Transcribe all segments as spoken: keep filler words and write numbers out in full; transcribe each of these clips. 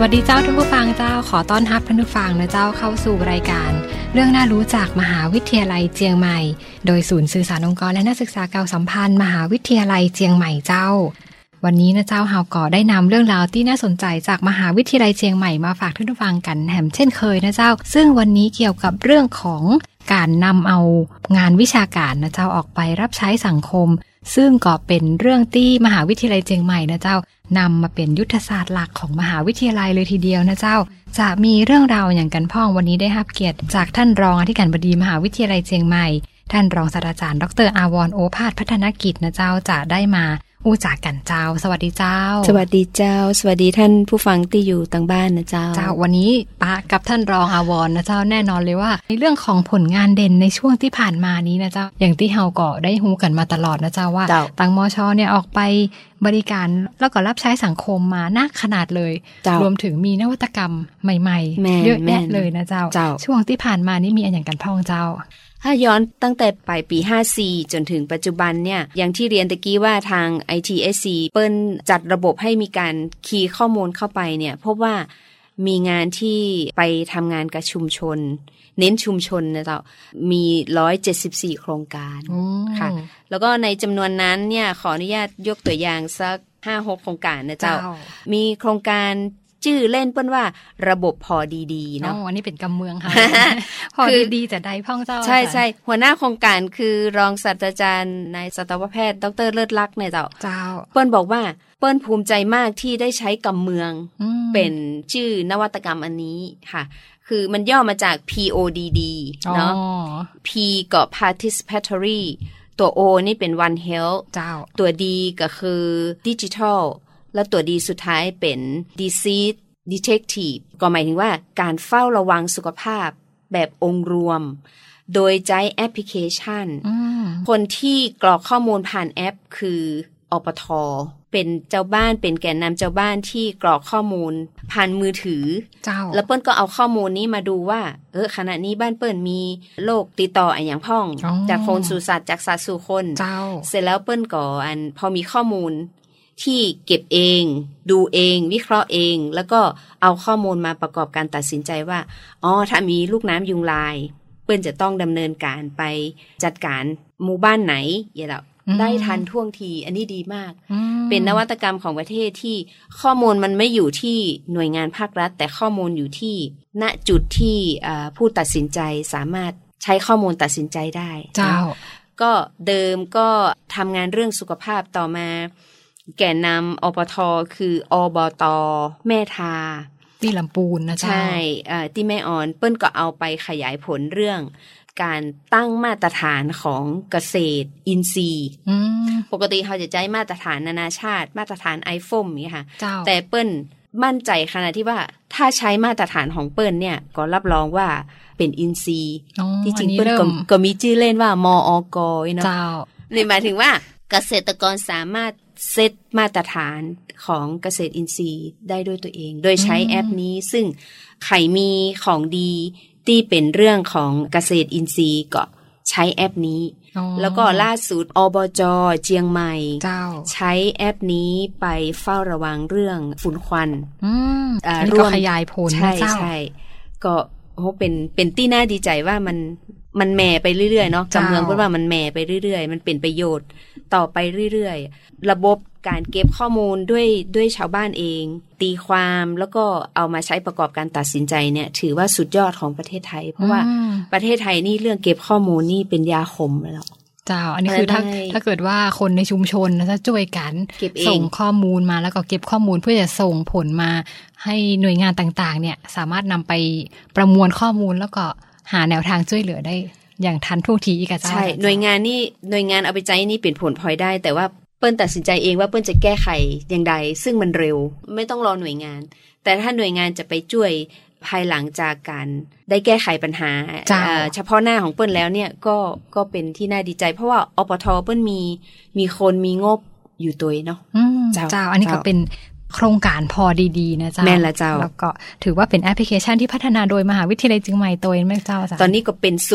วัสดีเจ้าท่านผู้ฟังเจ้าขอต้อนรับท่านผู้ฟังนะเจ้าเข้าสู่รายการเรื่องน่ารู้จากมหาวิทยาลัยเจียงใหม่โดยศูนย์สื่อสารองค์กรและนักศึกษาเก่าสัมพันธ์มหาวิทยาลัยเจียงใหม่เจ้าวันนี้นะเจ้าเฮาก็ได้นำเรื่องราวที่น่าสนใจจากมหาวิทยาลัยเชียงใหม่มาฝากท่านผู้ฟังกันแถมเช่นเคยนะเจ้าซึ่งวันนี้เกี่ยวกับเรื่องของการนำเอางานวิชาการนะเจ้าออกไปรับใช้สังคมซึ่งก็เป็นเรื่องที่มหาวิทยาลัยเชียงใหม่นะเจ้านำมาเป็นยุทธศาสตร์หลักของมหาวิทยาลัยเลยทีเดียวนะเจ้าจะมีเรื่องราวอย่างกันพ่องวันนี้ได้รับเกียรติจากท่านรองอธิการบดีมหาวิทยาลัยเชียงใหม่ท่านรองศาสตราจารย์ดรอาวรณ์โอภาสพัฒนกิจนะเจ้าจะได้มาอู้จากกันเจ้าสวัสดีเจ้าสวัสดีเจ้าสวัสดีท่านผู้ฟังที่อยู่ต่างบ้านนะเจ้าเจ้าวันนี้ปะกับท่านรองอาวรณ์นะเจ้าแน่นอนเลยว่าในเรื่องของผลงานเด่นในช่วงที่ผ่านมานี้นะเจ้าอย่างที่เฮาก็ได้ฮู้กันมาตลอดนะเจ้าว่าตังมช.เนี่ยออกไปบริการแล้วก็รับใช้สังคมมานักขนาดเลยรวมถึงมีนวัตกรรมใหม่ๆเยอะแยะเลยนะเจ้าช่วงที่ผ่านมานี่มีอันอย่างกันพ่องเจ้าถ้าย้อนตั้งแต่ปลายปีห้าสิบสี่จนถึงปัจจุบันเนี่ยอย่างที่เรียนตะกี้ว่าทาง ไอ ที เอส ซี เปิ้นจัดระบบให้มีการคีย์ข้อมูลเข้าไปเนี่ยพบว่ามีงานที่ไปทำงานกับชุมชนเน้นชุมชนนะเจ้ามีหนึ่งร้อยเจ็ดสิบสี่โครงการค่ะแล้วก็ในจำนวนนั้นเนี่ยขออนุญาตยกตัวอย่างสัก ห้าหก โครงการนะเจ้ามีโครงการชื่อเล่นเปิ้นว่าระบบพอดีๆเนาะอ๋ออันนี้เป็นกำเมืองค่ะ พอดีๆจะได้พ่องเจ้าใช่ๆหัวหน้าโครงการคือรองศาสตราจารย์นายสัตวแพทย์ดร.เลิศลักษณ์เนี่ยเจ้าเจ้าเปิ้นบอกว่าเปิ้นภูมิใจมากที่ได้ใช้กำเมืองเป็นชื่อนวัตกรรมอันนี้ค่ะคือมันย่อมาจาก พี โอ ดี ดี เนาะ P ก็ participatory ตัว O นี่เป็น One Health เจ้าตัว D ก็คือ digitalแล้วตัวดีสุดท้ายเป็น disease detective ก็หมายถึงว่าการเฝ้าระวังสุขภาพแบบองค์รวมโดยใช้แอปพลิเคชันคนที่กรอกข้อมูลผ่านแอปคืออปท.เป็นเจ้าบ้านเป็นแกนนำเจ้าบ้านที่กรอกข้อมูลผ่านมือถือแล้วเปิ้นก็เอาข้อมูลนี้มาดูว่าเออขณะนี้บ้านเปิ้นมีโรคติดต่ออันอย่างพ่องจากคนสู่สัตว์จากสัตว์สู่คนเสร็จแล้วเปิ้นก็อันพอมีข้อมูลที่เก็บเองดูเองวิเคราะห์เองแล้วก็เอาข้อมูลมาประกอบการตัดสินใจว่าอ๋อถ้ามีลูกน้ำยุงลายเปิ้นจะต้องดำเนินการไปจัดการหมู่บ้านไหนอย่างเราได้ทันท่วงทีอันนี้ดีมากเป็นนวัตกรรมของประเทศที่ข้อมูลมันไม่อยู่ที่หน่วยงานภาครัฐแต่ข้อมูลอยู่ที่ณจุดที่ผู้ตัดสินใจสามารถใช้ข้อมูลตัดสินใจได้เจ้าก็เดิมก็ทำงานเรื่องสุขภาพต่อมาแก่นำอปท.คืออบต.แม่ทาที่ลำพูนนะเจ้าใช่ที่แม่อ่อนเปิ้นก็เอาไปขยายผลเรื่องการตั้งมาตรฐานของเกษตรอินทรีย์ปกติเขาจะใช้มาตรฐานนานาชาติมาตรฐานไอโฟมนี่ค่ะแต่เปิ้นมั่นใจขนาดที่ว่าถ้าใช้มาตรฐานของเปิ้นเนี่ยก็รับรองว่าเป็นอินทรีย์ที่จริงเปิ้นก็ก็มีชื่อเล่นว่ามอกเนาะนี่หมายถึงว่าเกษตรกรสามารถเซตมาตรฐานของเกษตรอินทรีย์ได้ด้วยตัวเองโดยใช้แอปนี้ซึ่งใครมีของดีที่เป็นเรื่องของเกษตรอินทรีย์ก็ใช้แอปนี้แล้วก็ล่าสุดอบจ.เจียงใหม่ใช้แอปนี้ไปเฝ้าระวังเรื่องฝุ่นควันร่วมขยายผลใช่ใช่ก็โอ้เป็นเป็นที่น่าดีใจว่ามันมันแหม่ไปเรื่อยๆเนาะกำเมืองพูดว่ามันแหม่ไปเรื่อยๆมันเป็นประโยชน์ต่อไปเรื่อยๆระบบการเก็บข้อมูลด้วยด้วยชาวบ้านเองตีความแล้วก็เอามาใช้ประกอบการตัดสินใจเนี่ยถือว่าสุดยอดของประเทศไทยเพราะว่าประเทศไทยนี่เรื่องเก็บข้อมูลนี่เป็นยาขมแล้วเจ้าอันนี้คือถ้าถ้าเกิดว่าคนในชุมชนนะจะช่วยกันส่งข้อมูลมาแล้วก็เก็บข้อมูลเพื่อจะส่งผลมาให้หน่วยงานต่างๆเนี่ยสามารถนำไปประมวลข้อมูลแล้วก็หาแนวทางช่วยเหลือได้อย่างทันท่วงทีอีกอ่ะใช่หน่วยงานนี่หน่วยงานเอาไปใจนี่เป็นผลพลอยได้แต่ว่าเปิ้ลตัดสินใจเองว่าเปิ้ลจะแก้ไขอย่างใดซึ่งมันเร็วไม่ต้องรอหน่วยงานแต่ถ้าหน่วยงานจะไปช่วยภายหลังจากการได้แก้ไขปัญหาเฉพาะหน้าของเปิ้ลแล้วเนี่ยก็ก็เป็นที่น่าดีใจเพราะว่าอปท.เปิ้ลมีมีคนมีงบอยู่ตัวเนาะเจ้าอันนี้ก็เป็นโครงการพอดีๆนะเจ้าแม่นละเจ้าแล้วก็ถือว่าเป็นแอปพลิเคชันที่พัฒนาโดยมหาวิทยาลัยเชียงใหม่ตัวเองแม่เจ้าตอนนี้ก็เป็นศูนย์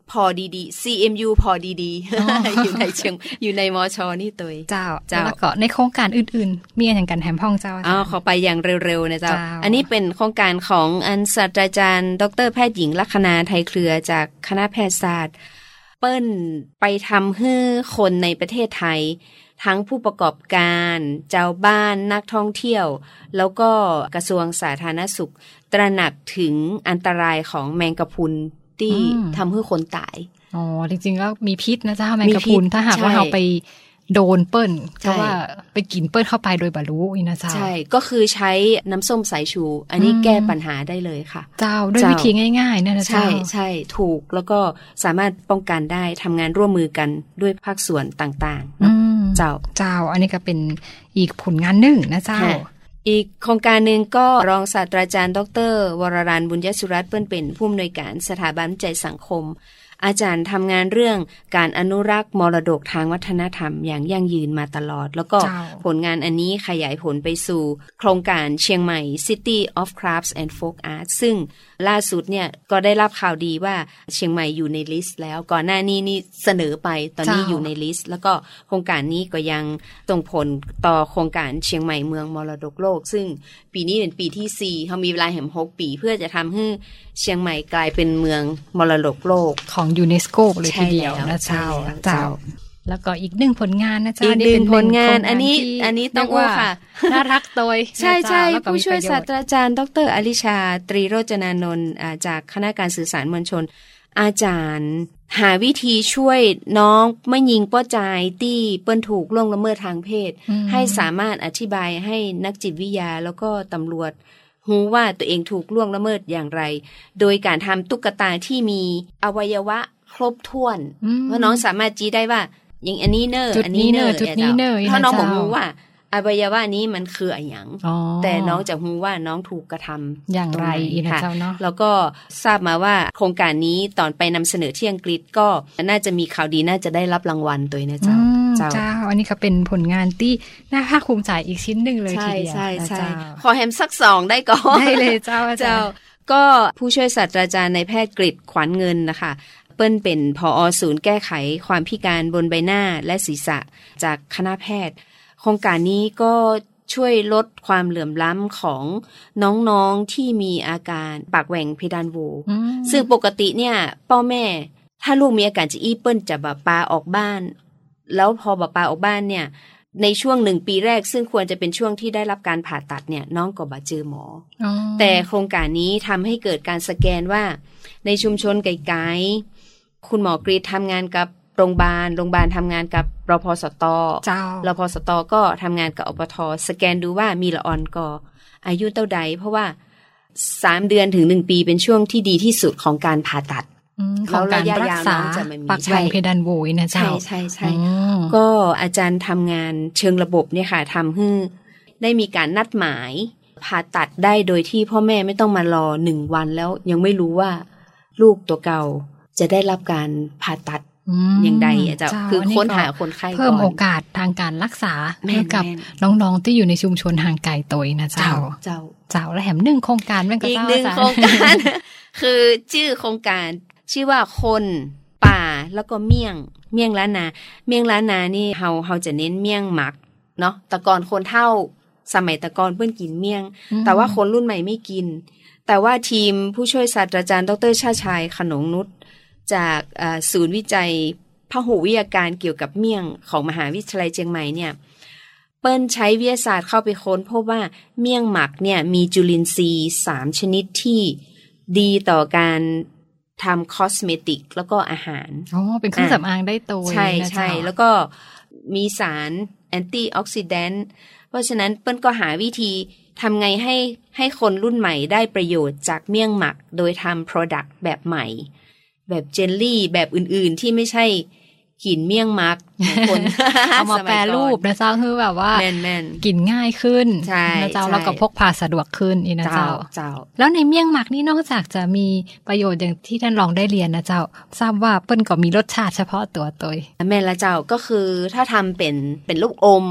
พอดีๆ ซี เอ็ม ยู พอดีๆ อยู่ในเชียงอยู่ในมชนี่ตัวเจ้าเจ้าแล้วก็ในโครงการอื่นๆมีอย่างกันแถมพ่องเจ้าอ๋อขอไปอย่างเร็วๆนะเจ้าอันนี้เป็นโครงการของอันศาสตราจารย์ดรแพทย์หญิงลัคนาไทยเครือจากคณะแพทยศาสตร์เปิ้นไปทำให้คนในประเทศไทยทั้งผู้ประกอบการเจ้าบ้านนักท่องเที่ยวแล้วก็กระทรวงสาธารณสุขตระหนักถึงอันตรายของแมงกะพรุนที่ทำให้คนตายอ๋อจริงๆแล้วมีพิษนะจ๊ะแมงกะพรุนถ้าหากว่าเราไปโดนเปิ้ลเพราะว่าไปกินเปิ้ลเข้าไปโดยบรรลุอินะจ๊ะใช่ก็คือใช้น้ำส้มสายชูอันนี้แก้ปัญหาได้เลยค่ะเจ้าด้วยวิธีง่ายๆเนี่ยนะเจ้าใช่ใช่ถูกแล้วก็สามารถป้องกันได้ทำงานร่วมมือกันด้วยภาคส่วนต่างๆเนาะเจ้าเจ้าอันนี้ก็เป็นอีกผลงานหนึ่งนะเจ้าอีกโครงการหนึ่งก็รองศาสตราจารย์ดรวรรันบุญยสุรัตน์เปิ้นเป็นผู้อำนวยการสถาบันวิจัยสังคมอาจารย์ทำงานเรื่องการอนุรักษ์มรดกทางวัฒนธรรมอย่างยั่งยืนมาตลอดแล้วก็ผลงานอันนี้ขยายผลไปสู่โครงการเชียงใหม่ City of Crafts and Folk Art ซึ่งล่าสุดเนี่ยก็ได้รับข่าวดีว่าเชียงใหม่อยู่ในลิสต์แล้วก่อนหน้านี้นี่เสนอไปตอนนี้อยู่ในลิสต์แล้วก็โครงการนี้ก็ยังส่งผลต่อโครงการเชียงใหม่เมืองมรดกโลกซึ่งปีนี้เป็นปีที่สี่เขามีเวลาแหมหกปีเพื่อจะทำให้เชียงใหม่กลายเป็นเมืองมรดกโลกของยูเนสโกเลยทีเดียวนะเจ้าเจ้าแล้วก็อีกหนึ่งผลงานนะเจ้าอีกหนึ่งผลงานอันนี้อันนี้ต้องว่าค่ะน่ารักโดยใช่ใช่ผู้ช่วยศาสตราจารย์ดรอลิชาตรีโรจนานนท์จากคณะการสื่อสารมวลชนอาจารย์หาวิธีช่วยน้องไม่ยิงป้อจายที่เปิ้นถูกล่วงละเมิดทางเพศให้สามารถอธิบายให้นักจิตวิทยาแล้วก็ตำรวจรู้ว่าตัวเองถูกล่วงละเมิดอย่างไรโดยการทำตุ๊กตาที่มีอวัยวะครบถ้วนเพราะน้องสามารถจี้ได้ว่าอย่างอันนี้เนอร์อันนี้เนอร์จุดนี้เนอร์ถ้าน้องบอกรู้ว่าอวัยวะนี้มันคืออะไรอย่างแต่น้องจะรู้ว่าน้องถูกกระทำอย่างไรนะเจ้าเนาะแล้วก็ทราบมาว่าโครงการนี้ตอนไปนำเสนอที่อังกฤษก็น่าจะมีข่าวดีน่าจะได้รับรางวัลตัวนะเจ้าเจ้าอันนี้ก็เป็นผลงานที่น่าภาคภูมิใจอีกชิ้นหนึ่งเลยทีเดียวใช่ใช่ขอแฮมสักสองได้ก่อนได้เลยเจ้าเจ้าก็ผู้ช่วยศาสตราจารย์นายแพทย์กฤษขวัญเงินนะคะเปิ้ลเป็นผอ.ศูนย์แก้ไขความพิการบนใบหน้าและศีรษะจากคณะแพทย์โครงการนี้ก็ช่วยลดความเหลื่อมล้ำของน้องๆที่มีอาการปากแหว่งเพดานโหวซึ่งปกติเนี่ยพ่อแม่ถ้าลูกมีอาการจะอี้เปิ้ลจะแบบปาออกบ้านแล้วพอแบบปาออกบ้านเนี่ยในช่วงหนึ่งปีแรกซึ่งควรจะเป็นช่วงที่ได้รับการผ่าตัดเนี่ยน้องก็บ่เจอหมอแต่โครงการนี้ทำให้เกิดการสแกนว่าในชุมชนไกลๆคุณหมอกรีดทำงานกับโรงพยาบาลโรงพยาบาลทำงานกับรพสตรพสตก็ทำงานกับอปทสแกนดูว่ามีละออนกออายุเท่าใดเพราะว่าสามเดือนถึงหนึ่งปีเป็นช่วงที่ดีที่สุดของการผ่าตัดของการรักษาปากแหว่งเพดานโหวนะเจ้าใช่ใช่ใช่ก็อาจารย์ทำงานเชิงระบบเนี่ยค่ะทำให้ได้มีการนัดหมายผ่าตัดได้โดยที่พ่อแม่ไม่ต้องมารอหนึ่งวันแล้วยังไม่รู้ว่าลูกตัวเก่าจะได้รับการผ่าตัดอย่างใดอาจารย์คือค้นหาคนไข้ก่อนเพิ่มโอกาสทางการรักษาให้กับน้องๆที่อยู่ในชุมชนห่างไกลตัวนะเจ้าเจ้าเจ้าและแถมหนึ่งโครงการแม่ก็เจ้าอีกหนึ่งโครงการคือชื่อโครงการชื่อว่าคนป่าแล้วก็เมี่ยงเมี่ยงล้านนาเมี่ยงล้านนานี่เฮาเฮาจะเน้นเมี่ยงหมักเนาะแต่ก่อนคนเฒ่าสมัยแต่ก่อนเพิ่นกินเมี่ยงแต่ว่าคนรุ่นใหม่ไม่กินแต่ว่าทีมผู้ช่วยศาสตราจารย์ดร.ชาติชายขนงนุชจากศูนย์วิจัยพหุวิทยาการเกี่ยวกับเมี่ยงของมหาวิทยาลัยเชียงใหม่เนี่ยเปิ้ลใช้วิทยาศาสตร์เข้าไปค้นพบว่าเมี่ยงหมักเนี่ยมีจุลินทรีย์สามชนิดที่ดีต่อการทำคอสเมติกแล้วก็อาหารอ๋อเป็นเครื่องสำอางได้ตัวใช่ใช่แล้วก็มีสารแอนตี้ออกซิแดนต์เพราะฉะนั้นเปิ้ลก็หาวิธีทำไงให้ให้คนรุ่นใหม่ได้ประโยชน์จากเมี่ยงหมักโดยทำ product แบบใหม่แบบเจลลี่แบบอื่นๆที่ไม่ใช่กินเมี่ยงมักคนเอามาแปรรูปนะเจ้าคือแบบว่ากินง่ายขึ้นนะเจ้าแล้วก็พกพาสะดวกขึ้นอีนะเจ้าแล้วในเมี่ยงมักนี่นอกจากจะมีประโยชน์อย่างที่ท่านลองได้เรียนนะเจ้าทราบว่าเปิ้ลก็มีรสชาติเฉพาะตัวตัวแม่ละเจ้าก็คือถ้าทำเป็นเป็นลูกอม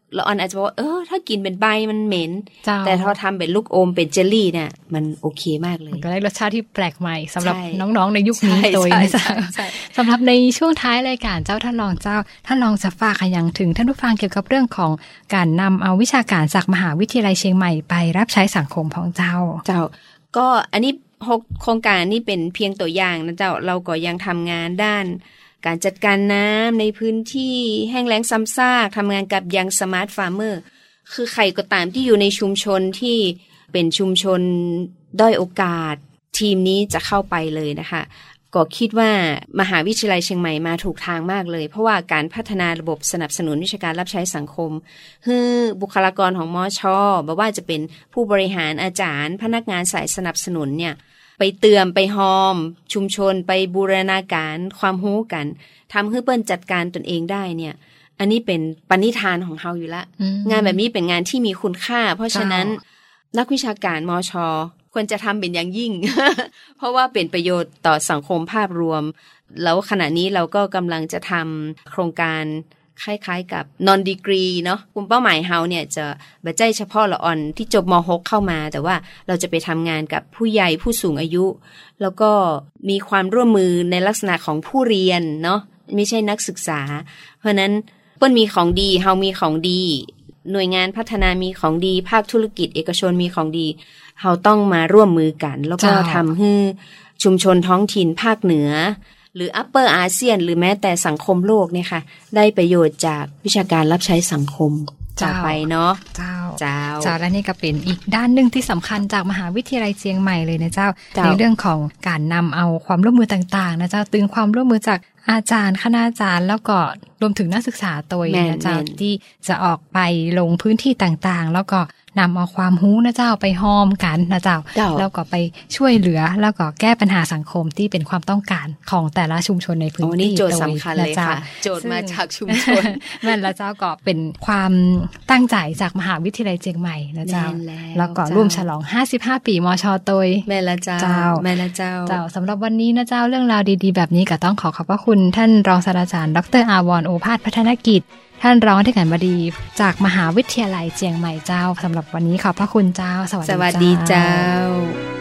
ละออนอาจจะบอกว่าเออถ้ากินเป็นใบมันเหม็นแต่พอทำเป็นลูกอมเป็นเจลลี่เนี่ยมันโอเคมากเลยก็ได้รสชาติที่แปลกใหม่สำหรับน้องๆในยุคนี้โดยนะจ๊ะสำหรับในช่วงท้ายรายการเจ้าท่านรองเจ้าท่านรองจะฝากยังถึงท่านผู้ฟังเกี่ยวกับเรื่องของการนำเอาวิชาการจากมหาวิทยาลัยเชียงใหม่ไปรับใช้สังคมของเจ้าเจ้าก็อันนี้โครงการนี้เป็นเพียงตัวอย่างนะเจ้าเราก็ยังทำงานด้านการจัดการน้ำในพื้นที่แห้งแล้งซ้ำซากทำงานกับยังสมาร์ทฟาร์มเมอร์คือใครก็ตามที่อยู่ในชุมชนที่เป็นชุมชนด้อยโอกาสทีมนี้จะเข้าไปเลยนะคะก็คิดว่ามหาวิทยาลัยเชียงใหม่มาถูกทางมากเลยเพราะว่าการพัฒนาระบบสนับสนุนวิชาการรับใช้สังคมคือบุคลากรของมช.ไม่ว่าจะเป็นผู้บริหารอาจารย์พนักงานสายสนับสนุนเนี่ยไปเตือนไปหอมชุมชนไปบูรณาการความรู้กันทำให้เปิ้นจัดการตนเองได้เนี่ยอันนี้เป็นปณิธานของเฮาอยู่ละงานแบบนี้เป็นงานที่มีคุณค่าเพราะฉะนั้นนักวิชาการมช.ควรจะทำเป็นอย่างยิ่ง เพราะว่าเป็นประโยชน์ต่อสังคมภาพรวมแล้วขณะนี้เราก็กำลังจะทำโครงการคล้ายๆกับ non degree เนาะกลุ่มเป้าหมายเฮาเนี่ยจะบ่ใช่เฉพาะละอ่อนที่จบม.หก เข้ามาแต่ว่าเราจะไปทำงานกับผู้ใหญ่ผู้สูงอายุแล้วก็มีความร่วมมือในลักษณะของผู้เรียนเนาะไม่ใช่นักศึกษาเพราะนั้นเปิ้นมีของดีเฮามีของดีหน่วยงานพัฒนามีของดีภาคธุรกิจเอกชนมีของดีเฮาต้องมาร่วมมือกันแล้วก็ทำให้ชุมชนท้องถิ่นภาคเหนือหรือ Upper อาเซียนหรือแม้แต่สังคมโลกเนี่ยค่ะได้ประโยชน์จากวิชาการรับใช้สังคมต่อไปเนาะเจ้าเจ้าเจ้าและนี่ก็เป็นอีกด้านนึงที่สำคัญจากมหาวิทยาลัยเชียงใหม่เลยนะเจ้าในเรื่องของการนำเอาความร่วมมือต่างๆนะเจ้าตึงความร่วมมือจากอาจารย์คณาจารย์แล้วก็รวมถึงนักศึกษาตัวนะเจ้าที่จะออกไปลงพื้นที่ต่างๆแล้วก็นำเอาความรู้นะเจ้าไปห้อมกันนะเจ้าแล้วก็ไปช่วยเหลือแล้วก็แก้ปัญหาสังคมที่เป็นความต้องการของแต่ละชุมชนในพื้นที่โจทย์สำคัญเลยค่ะโจทย์มาจากชุมชนนั่นแล้วเจ้าก็เป็นความตั้งใจจากมหาวิทยาลัยเชียงใหม่นะเจ้าแล้วก็ร่วมฉลองห้าสิบห้าปีมช.ตัวแม่ละเจ้าแม่ละเจ้าเจ้าสำหรับวันนี้นะเจ้าเรื่องราวดีๆแบบนี้ก็ต้องขอขอบพระคุณท่านรองศาสตราจารย์ดร.อาวรณ์โอภาสพัฒนกิจท่านรองอธิการบดีจากมหาวิทยาลัยเชียงใหม่เจ้าสำหรับวันนี้ขอบพระคุณเจ้าสวัสดีเจ้า